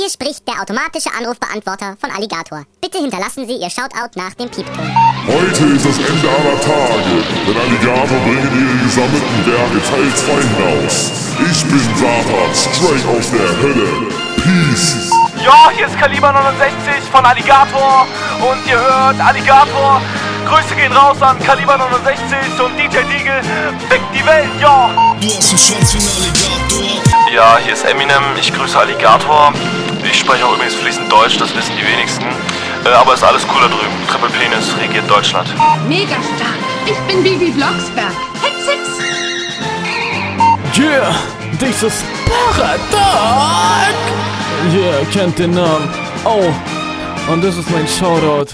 Hier spricht der automatische Anrufbeantworter von Alligator. Bitte hinterlassen Sie Ihr Shoutout nach dem Piepton. Heute ist das Ende aller Tage, denn Alligator bringen ihre gesammelten Werke Teil 2 hinaus. Ich bin Satan, straight aus der Hölle. Peace. Ja, hier ist Kaliber 69 von Alligator und ihr hört Alligator. Grüße gehen raus an Kaliber 69 und DJ Deagle. Fick die Welt, ja. Du hast einen Schwanz wie ein Alligator. Ja, hier ist Eminem, ich grüße Alligator. Ich spreche auch übrigens fließend Deutsch, das wissen die wenigsten. Aber ist alles cool da drüben. Triple Penis regiert Deutschland. Mega stark. Ich bin Bibi Blocksberg. Hex, hex. Yeah, dieses Paradox. Yeah, kennt den Namen. Oh, und das ist mein Shoutout.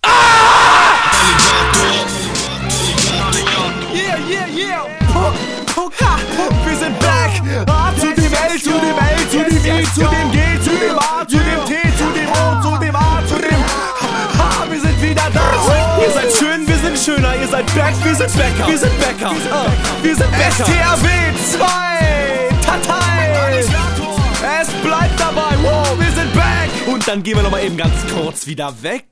Wir sind back! A zu dem L, zu dem L, zu dem E, zu dem G, zu dem A, zu dem T, zu dem O, zu dem A, zu dem H. Wir sind wieder da! Ihr seid schön, wir sind schöner, ihr seid back, wir sind Bäcker. Wir sind Bäcker. Wir sind Bäcker. STRW 2! Tatei! Es bleibt dabei, wow, wir sind back! Und dann gehen wir nochmal eben ganz kurz wieder weg.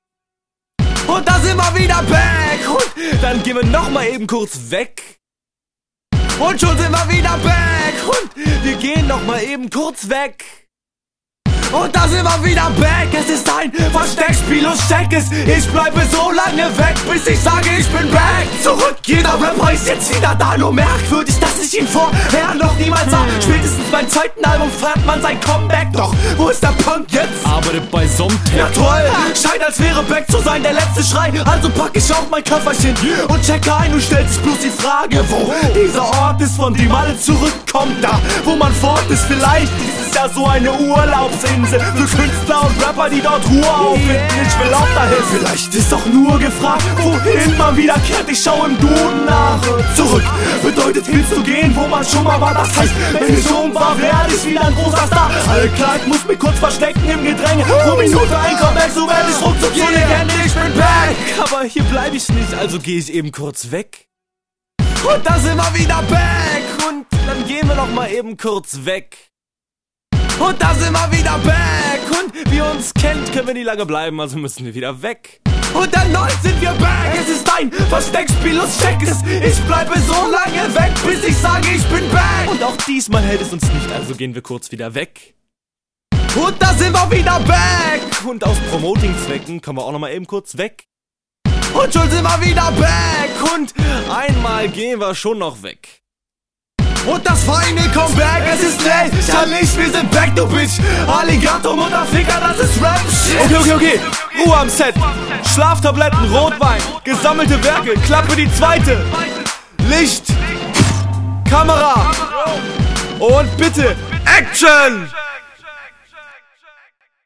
Und da sind wir wieder back! Und dann gehen wir nochmal eben kurz weg. Und schon sind wir wieder back. Und wir gehen noch mal eben kurz weg. Und da sind wir wieder back. Es ist ein Versteckspiel und check es. Ich bleibe so lange weg, bis ich sage, ich bin back. Zurück, jeder Rapper ist jetzt wieder da. Nur merkwürdig, dass ich ihn vorher noch niemals sah. Spätestens beim zweiten Album feiert man sein Comeback. Doch, wo ist der Punk jetzt? Arbeitet bei Somtech. Ja toll, scheint als wäre back zu sein der letzte Schrei. Also pack ich auch mein Köfferchen und checke ein und stellt sich bloß die Frage, wo dieser Ort ist, von dem alle zurückkommen. Da, wo man fort ist, vielleicht dieses Jahr so eine Urlaubsinsel für Künstler und Rapper, die dort Ruhe auffinden. Ich will auch dahin. Vielleicht ist doch nur gefragt, wohin man wieder kehrt. Ich schau im Duden nach. Zurück bedeutet hinzugehen, wo man schon mal war. Das heißt, wenn ich um war, werde ich wieder ein großer Star. Alle klar, ich muss mich kurz verstecken im Gedränge. Pro Minute ein Comeback, so werde ich ruckzuck zur Legende. Ich bin back. Aber hier bleibe ich nicht, also gehe ich eben kurz weg. Und da sind wir wieder back. Und dann gehen wir noch mal eben kurz weg. Und da sind wir wieder back. Und wie ihr uns kennt, können wir nie lange bleiben, also müssen wir wieder weg. Und erneut sind wir back. Es ist ein Versteckspiel und check es. Ich bleibe so lange weg, bis ich sage, ich bin back. Und auch diesmal hält es uns nicht, also gehen wir kurz wieder weg. Und da sind wir wieder back. Und aus Promoting-Zwecken kommen wir auch noch mal eben kurz weg. Und schon sind wir wieder back. Und einmal gehen wir schon noch weg. Und das feine Comeback, es ist schnell. Ja nicht, wir sind back, du Bitch. Alligator, Mutterficker, das ist Rap-Shit. Okay. Ruhe am Set. Schlaftabletten, Rotwein, gesammelte Werke, Klappe die zweite. Licht, Kamera und bitte Action!